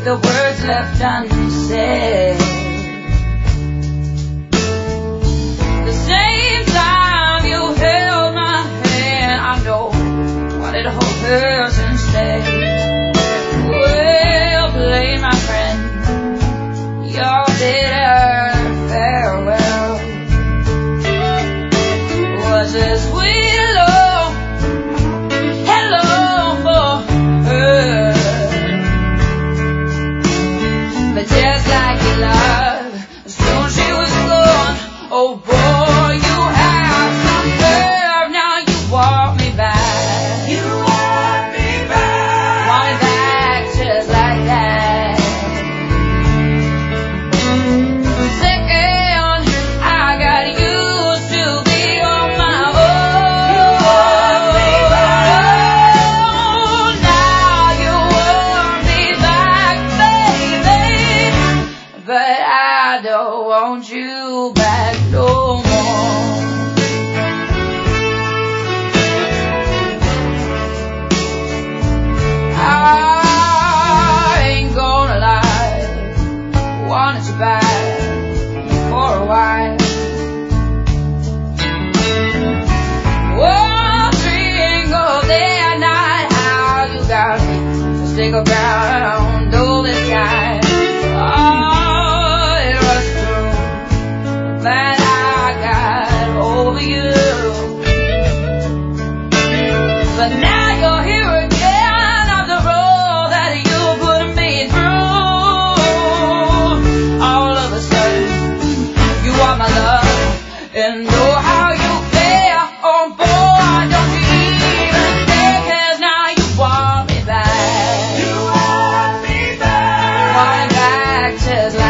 the words left unsaid. The same time you held my hand, I know what it hurts instead. Well played, my friend, your bitter farewell was a sweet hello for her. But just like your love, soon she was gone. Oh boy, you have some nerve. Now you want me back. You want me back. Want me back just like that. Second, I got used to be on my own. You want me back. Now you want me back, baby. But I don't want you back no more. I ain't gonna lie, wanted you back for a while. One single day and night, how you got me to stick around all this time. Oh, it was true that I got over you. But now you're here again after all that you put me through. All of a sudden, you are my love, and know how you care. Oh boy, don't you even care, 'cause now you want me back. You want me back. Want me back just like